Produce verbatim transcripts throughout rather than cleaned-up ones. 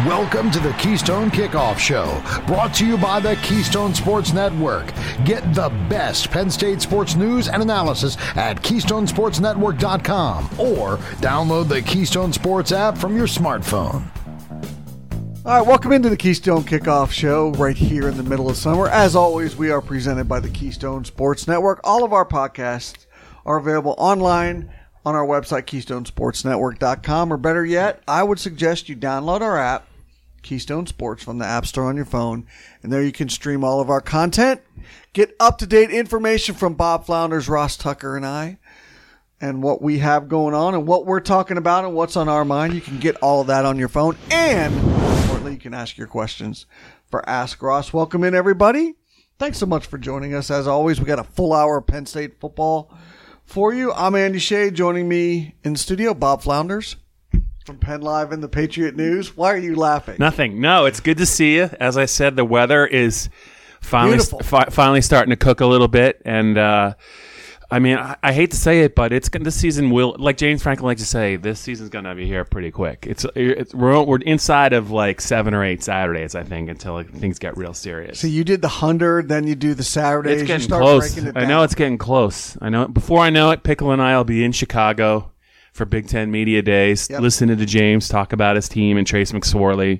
Welcome to the Keystone Kickoff Show, brought to you by the Keystone Sports Network. Get the best Penn State sports news and analysis at keystone sports network dot com or download the Keystone Sports app from your smartphone. All right, welcome into the Keystone Kickoff Show right here in the middle of summer. As always, we are presented by the Keystone Sports Network. All of our podcasts are available online on our website, keystone sports network dot com, or better yet, I would suggest you download our app, Keystone Sports, from the App Store on your phone, and there you can stream all of our content, get up-to-date information from Bob Flounders, Ross Tucker, and I, and what we have going on and what we're talking about and what's on our mind. You can get all of that on your phone, and more importantly, you can ask your questions for Ask Ross. Welcome in, everybody. Thanks so much for joining us. As always, we got a full hour of Penn State football for you. I'm Andy Shea. Joining me in the studio, Bob Flounders from Penn Live and the Patriot News. Why are you laughing? Nothing. No, it's good to see you. As I said, the weather is finally fi- finally starting to cook a little bit, and uh, I mean, I, I hate to say it, but it's this season will, like James Franklin likes to say, this season's gonna be here pretty quick. It's, it's we're we're inside of like seven or eight Saturdays, I think, until like, things get real serious. So you did the hundred, then you do the Saturdays. It's getting you start close. It I know it's getting close. I know. Before I know it, Pickle and I will be in Chicago for Big Ten Media Days, yep. listening to James talk about his team and Trace McSorley,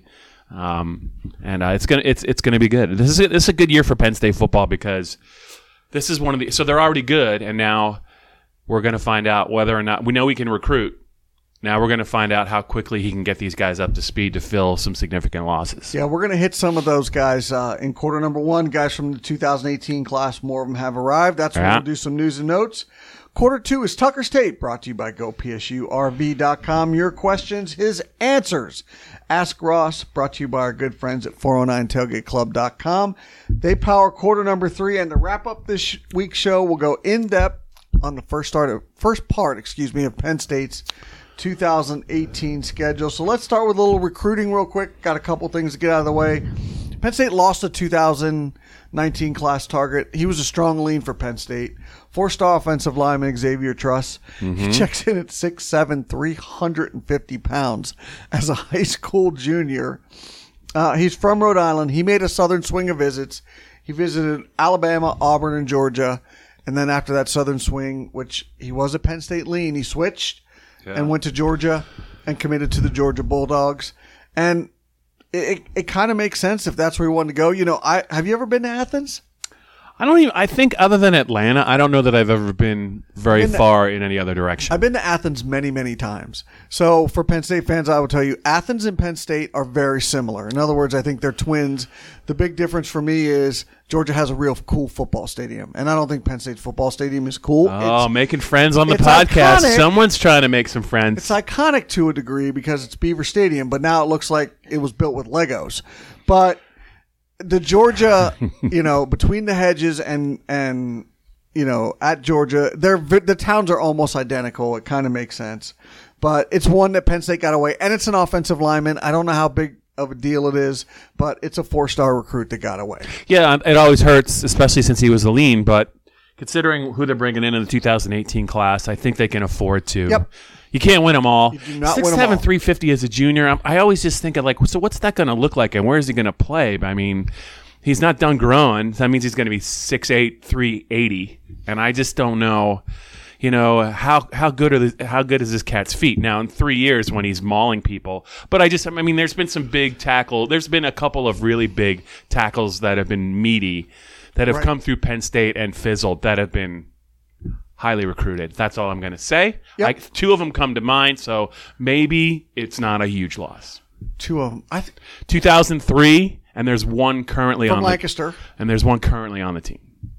um, and uh, it's gonna it's it's gonna be good. This is a, this is a good year for Penn State football because this is one of the so they're already good, and now we're gonna find out whether or not we know we can recruit. Now we're gonna find out how quickly he can get these guys up to speed to fill some significant losses. Yeah, we're gonna hit some of those guys uh, in quarter number one. Guys from the two thousand eighteen class, more of them have arrived. That's where yeah. we'll do some news and notes. Quarter two is Tucker's Tape, brought to you by go p s u r v dot com. Your questions, his answers. Ask Ross, brought to you by our good friends at four oh nine tailgate club dot com. They power quarter number three, and to wrap up this week's show, we'll go in-depth on the first start of, first part, excuse me, of Penn State's two thousand eighteen schedule. So let's start with a little recruiting real quick. Got a couple things to get out of the way. Penn State lost a two thousand nineteen class target. He was a strong lean for Penn State. Four-star offensive lineman Xavier Truss. Mm-hmm. He checks in at six seven, three hundred fifty pounds as a high school junior. Uh, he's from Rhode Island. He made a southern swing of visits. He visited Alabama, Auburn, and Georgia. And then after that southern swing, which he was a Penn State lean, he switched yeah. and went to Georgia and committed to the Georgia Bulldogs. And it, it, it kind of makes sense if that's where he wanted to go. You know, I have you ever been to Athens? I don't even. I think other than Atlanta, I don't know that I've ever been very been to, far in any other direction. I've been to Athens many, many times. So for Penn State fans, I will tell you, Athens and Penn State are very similar. In other words, I think they're twins. The big difference for me is Georgia has a real cool football stadium, and I don't think Penn State's football stadium is cool. Oh, it's, making friends on the podcast. Iconic. Someone's trying to make some friends. It's iconic to a degree because it's Beaver Stadium, but now it looks like it was built with Legos. But the Georgia, you know, between the hedges and, and you know, at Georgia, they're, the towns are almost identical. It kind of makes sense. But it's one that Penn State got away, and it's an offensive lineman. I don't know how big of a deal it is, but it's a four-star recruit that got away. Yeah, it always hurts, especially since he was a lean, but considering who they're bringing in in the two thousand eighteen class, I think they can afford to. Yep. You can't win them all. You do not Six win them seven, all. three fifty as a junior. I'm, I always just think of like, so what's that going to look like, and where is he going to play? I mean, he's not done growing. That means he's going to be six eight, three eighty, and I just don't know. You know, how how good are the, how good is this cat's feet now in three years when he's mauling people? But I just, I mean, there's been some big tackle. There's been a couple of really big tackles that have been meaty, that have right. come through Penn State and fizzled, that have been highly recruited. That's all I'm going to say. Yep. Like, two of them come to mind, so maybe it's not a huge loss. Two of them. I th- two thousand three, and there's one currently from on Lancaster. The, and there's one currently on the team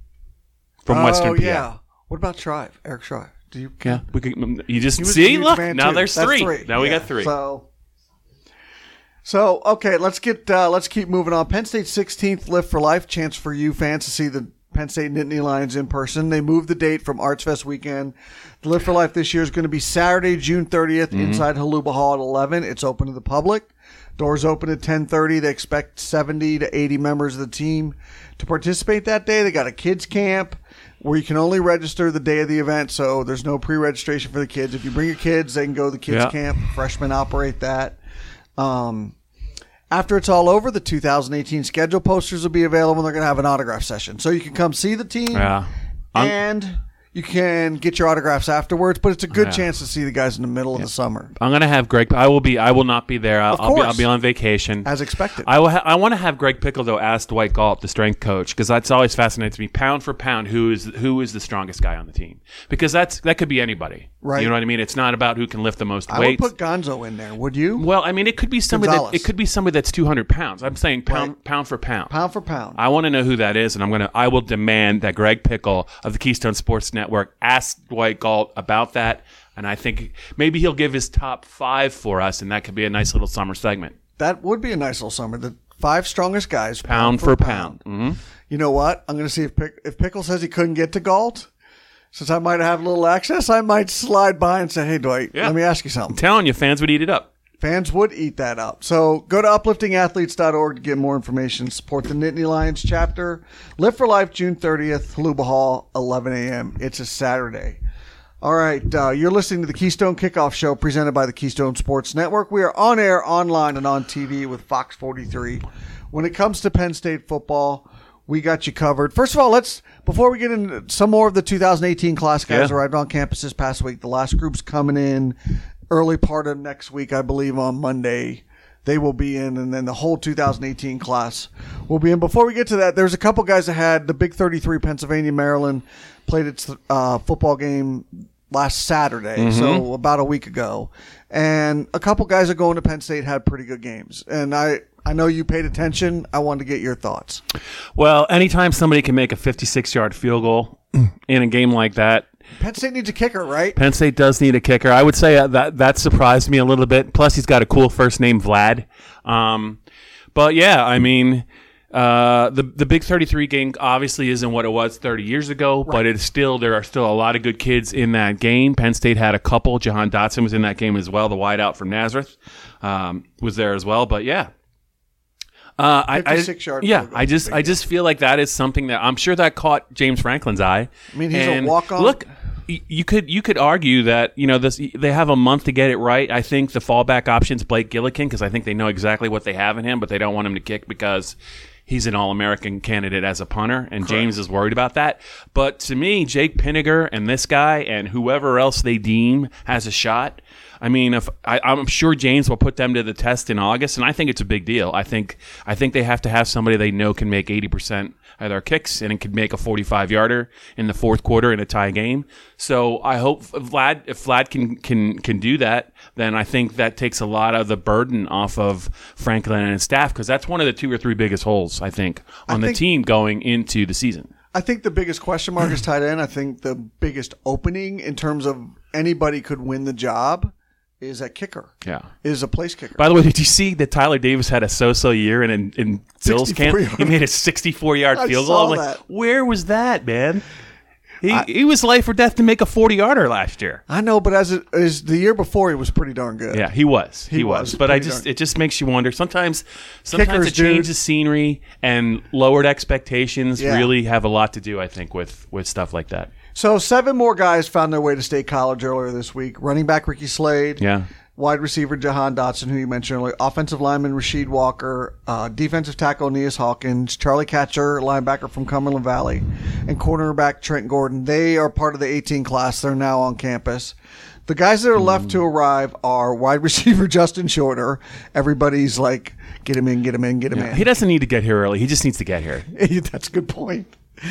from oh, Western P A. yeah. What about Shrive? Eric Shrive. Do you? Yeah, we could. You just He was a see. huge Look, fan, now too. there's That's three. three. Now we Yeah. got three. So, so okay, let's get uh, let's keep moving on. Penn State's sixteenth Lift for Life, chance for you fans to see the Penn State Nittany Lions in person. They moved the date from Arts Fest weekend. The Lift for Life this year is going to be Saturday, June thirtieth, mm-hmm. inside Haluba Hall at eleven. It's open to the public. Doors open at ten thirty. They expect seventy to eighty members of the team to participate that day. They got a kids camp where you can only register the day of the event, so there's no pre-registration for the kids. If you bring your kids, they can go to the kids yeah. camp. Freshmen operate that. Um, After it's all over, the two thousand eighteen schedule posters will be available, and they're going to have an autograph session. So you can come see the team, Yeah. I'm- and you can get your autographs afterwards, but it's a good Yeah. chance to see the guys in the middle of the summer. I'm gonna have Greg. I will be. I will not be there. I'll, Of I'll be. course. I'll be on vacation. As expected. I will. Ha- I want to have Greg Pickle though ask Dwight Galt, the strength coach, because that's always fascinates me. Pound for pound, who is who is the strongest guy on the team? Because that's that could be anybody. Right. You know what I mean? It's not about who can lift the most I weights. would put Gonzo in there, would you? well, I mean, it could be somebody that Gonzalez. it could be somebody that's two hundred pounds. I'm saying pound Right. pound for pound. Pound for pound. I want to know who that is, and I'm gonna. I will demand that Greg Pickle of the Keystone Sports Network ask Dwight Galt about that, and I think maybe he'll give his top five for us, and that could be a nice little summer segment. That would be a nice little summer. The five strongest guys, pound, Pound for pound. Mm-hmm. You know what? I'm going to see if Pick, if Pickle says he couldn't get to Galt. Since I might have a little access, I might slide by and say, "Hey, Dwight, Yeah. let me ask you something." I'm telling you, fans would eat it up. Fans would eat that up. So go to uplifting athletes dot org to get more information. Support the Nittany Lions chapter. Live for Life, June thirtieth, Haluba Hall, eleven a.m. It's a Saturday. All right, uh, you're listening to the Keystone Kickoff Show presented by the Keystone Sports Network. We are on air, online, and on T V with Fox forty-three. When it comes to Penn State football, we got you covered. First of all, let's before we get into some more of the two thousand eighteen class guys Yeah. arrived on campus this past week. The last group's coming in early part of next week, I believe, on Monday. They will be in, and then the whole two thousand eighteen class will be in. Before we get to that, there's a couple guys that had the Big thirty-three, Pennsylvania, Maryland, played its uh, football game last Saturday, Mm-hmm. so about a week ago. And a couple guys that going to Penn State had pretty good games. And I, I know you paid attention. I wanted to get your thoughts. Well, anytime somebody can make a fifty-six-yard field goal in a game like that, Penn State needs a kicker, right? Penn State does need a kicker. I would say that that surprised me a little bit. Plus, he's got a cool first name, Vlad. Um, but yeah, I mean, uh, the the Big thirty-three game obviously isn't what it was thirty years ago, right. But it's still there are still a lot of good kids in that game. Penn State had a couple. Jahan Dotson was in that game as well. The wideout from Nazareth um, was there as well. But yeah. Uh, I, I, yard yeah, I just, I just feel like that is something that I'm sure that caught James Franklin's eye. I mean, he's and a walk-on. Look, y- you could, you could argue that you know this. They have a month to get it right. I think the fallback option's Blake Gillikin because I think they know exactly what they have in him, but they don't want him to kick because he's an All-American candidate as a punter, and Correct. James is worried about that. But to me, Jake Pinniger and this guy and whoever else they deem has a shot. I mean, if I, I'm sure James will put them to the test in August, and I think it's a big deal. I think I think they have to have somebody they know can make eighty percent of their kicks and can make a forty-five yarder in the fourth quarter in a tie game. So I hope Vlad, if Vlad can can can do that, then I think that takes a lot of the burden off of Franklin and his staff because that's one of the two or three biggest holes I think on I the think- team going into the season. I think the biggest question mark is tight end. I think the biggest opening in terms of anybody could win the job is a kicker. Yeah. Is a place kicker. By the way, did you see that Tyler Davis had a so-so year and in, in Bill's camp? Yard. He made a sixty-four-yard I field saw goal. I'm that. like, where was that, man? He I, he was life or death to make a forty-yarder last year. I know, but as it, as the year before, he was pretty darn good. Yeah, he was. He, he was. was But I just darn. it just makes you wonder. Sometimes sometimes Kickers, a change dude. of scenery and lowered expectations Yeah. really have a lot to do, I think, with, with stuff like that. So seven more guys found their way to State College earlier this week. Running back Ricky Slade. Yeah. Wide receiver Jahan Dotson, who you mentioned earlier. Offensive lineman Rasheed Walker. Uh, defensive tackle Aeneas Hawkins. Charlie Catcher, linebacker from Cumberland Valley. And cornerback Trent Gordon. They are part of the eighteen class. They're now on campus. The guys that are left to arrive are wide receiver Justin Shorter. Everybody's like, get him in, get him in, get him Yeah. in. He doesn't need to get here early. He just needs to get here. That's a good point.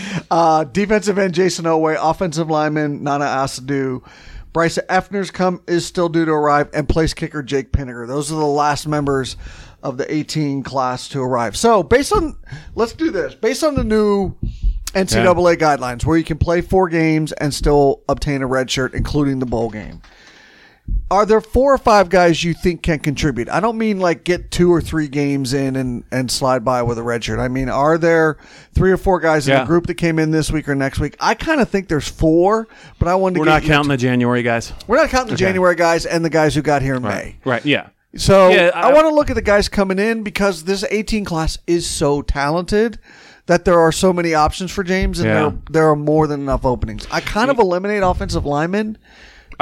Uh, defensive end Jason Oway. Offensive lineman Nana Asadu. Bryce Effner's come is still due to arrive, and place kicker Jake Pinniger. Those are the last members of the eighteen class to arrive. So, based on, let's do this. Based on the new N C double A yeah. guidelines, where you can play four games and still obtain a red shirt, including the bowl game, are there four or five guys you think can contribute? I don't mean like get two or three games in and, and slide by with a red shirt. I mean, are there three or four guys in yeah. the group that came in this week or next week? I kind of think there's four, but I wanted to We're get not you counting to, the January guys. We're not counting the okay. January guys and the guys who got here in right. May. Right, yeah. So yeah, I, I want to look at the guys coming in because this eighteen class is so talented that there are so many options for James, and yeah. there, there are more than enough openings. I kind of eliminate offensive linemen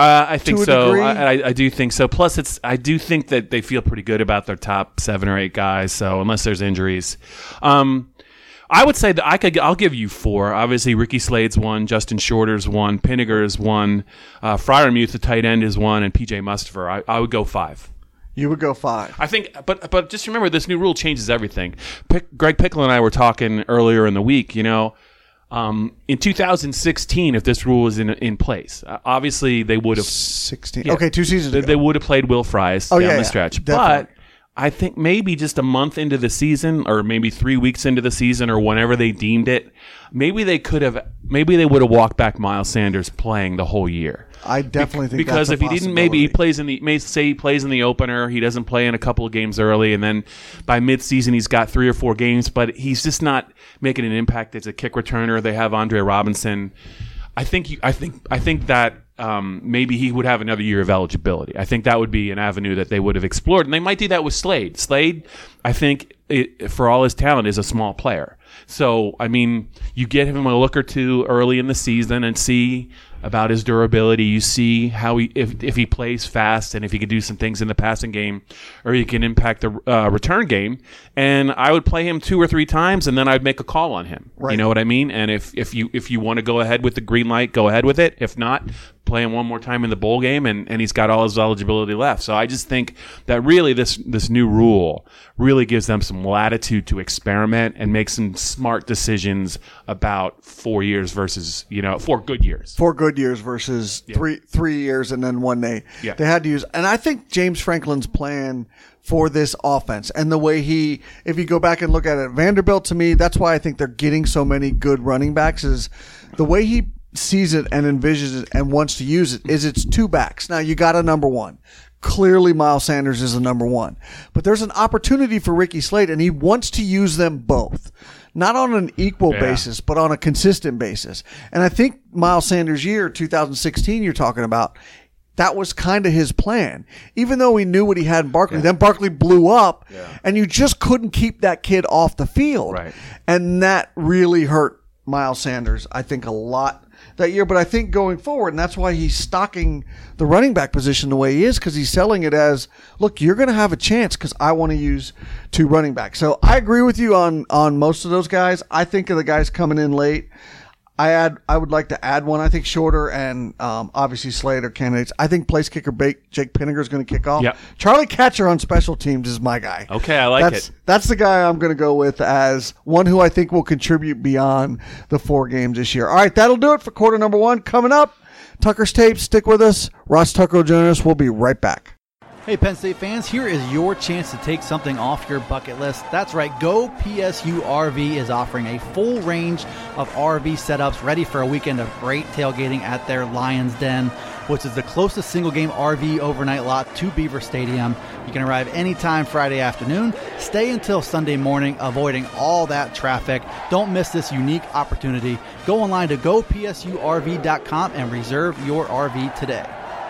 Uh, I think to a so. degree? I, I, I do think so. Plus, it's I do think that they feel pretty good about their top seven or eight guys. So unless there's injuries, um, I would say that I could. I'll give you four. Obviously, Ricky Slade's one, Justin Shorter's one, Pinniger's one, uh, Freiermuth, the tight end, is one, and P J Mustafer. I, I would go five. You would go five. I think, but but just remember, this new rule changes everything. Pick, Greg Pickle and I were talking earlier in the week. You know, um, in two thousand sixteen, if this rule was in in place, uh, obviously they would have sixteen. Yeah, okay, two seasons they, ago. they would have played Will Fries Oh, down yeah, the yeah, stretch. definitely. But I think maybe just a month into the season, or maybe three weeks into the season, or whenever they deemed it, maybe they could have, maybe they would have walked back Miles Sanders playing the whole year. I definitely think because that's if a he didn't, maybe he possibility. plays in the, may say he plays in the opener, he doesn't play in a couple of games early, and then by midseason he's got three or four games, but he's just not making an impact as a kick returner. They have Andre Robinson. I think you, I think I think that um, maybe he would have another year of eligibility. I think that would be an avenue that they would have explored, and they might do that with Slade. Slade, I think, it, for all his talent, is a small player. So, I mean, you get him a look or two early in the season and see about his durability. You see how he, if if he plays fast and if he can do some things in the passing game, or he can impact the uh, return game. And I would play him two or three times, and then I'd make a call on him. Right. You know what I mean? And if if you if you want to go ahead with the green light, go ahead with it. If not, play him one more time in the bowl game, and, and he's got all his eligibility left. So I just think that really this this new rule really gives them some latitude to experiment and make some smart decisions about four years versus, you know, four good years. Four good years versus Yeah. three three years and then one they Yeah. they had to use. And I think James Franklin's plan for this offense and the way he, if you go back and look at it, Vanderbilt, to me, that's why I think they're getting so many good running backs, is the way he sees it and envisions it and wants to use it is it's two backs. Now you got a number one. Clearly Miles Sanders is a number one, but there's an opportunity for Ricky Slade, and he wants to use them both. Not on an equal Yeah. basis, but on a consistent basis. And I think Miles Sanders' year, two thousand sixteen, you're talking about, that was kind of his plan. Even though he knew what he had in Barkley, Yeah. then Barkley blew up, Yeah. and you just couldn't keep that kid off the field. Right. And that really hurt Miles Sanders, I think, a lot that year. But I think going forward, and that's why he's stocking the running back position the way he is, because he's selling it as, look, you're going to have a chance because I want to use two running backs. So I agree with you on on most of those guys. I think of the guys coming in late. I add. I would like to add one. I think Shorter and um, obviously Slade are candidates. I think place kicker Jake Pinniger is going to kick off. Yep. Charlie Catcher on special teams is my guy. Okay, I like that's, it. That's the guy I'm going to go with as one who I think will contribute beyond the four games this year. All right, that'll do it for quarter number one. Coming up, Tucker's Tape. Stick with us. Ross Tucker will join us. We'll be right back. Hey Penn State fans, here is your chance to take something off your bucket list. That's right, Go P S U R V is offering a full range of R V setups ready for a weekend of great tailgating at their Lions Den, which is the closest single-game R V overnight lot to Beaver Stadium. You can arrive anytime Friday afternoon, stay until Sunday morning, avoiding all that traffic. Don't miss this unique opportunity. Go online to go P S U R V dot com and reserve your R V today.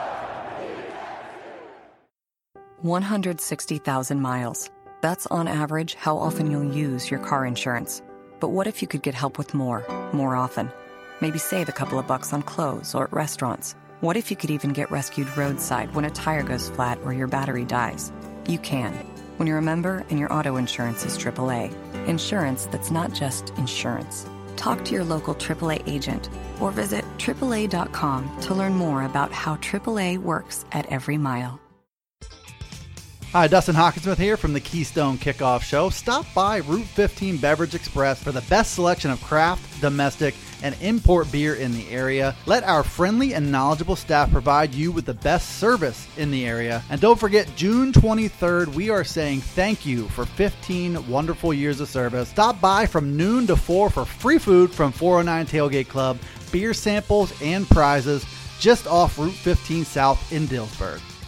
one hundred sixty thousand miles. That's on average how often you'll use your car insurance. But what if you could get help with more, more often? Maybe save a couple of bucks on clothes or at restaurants. What if you could even get rescued roadside when a tire goes flat or your battery dies? You can, when you're a member and your auto insurance is triple A. Insurance that's not just insurance. Talk to your local triple A agent or visit triple A dot com to learn more about how triple A works at every mile. Hi, Dustin Hawkinsmith here from the Keystone Kickoff Show. Stop by Route fifteen Beverage Express for the best selection of craft, domestic, and import beer in the area. Let our friendly and knowledgeable staff provide you with the best service in the area. And don't forget, June twenty-third, we are saying thank you for fifteen wonderful years of service. Stop by from noon to four for free food from four oh nine Tailgate Club, beer samples, and prizes just off Route fifteen South in Dillsburg.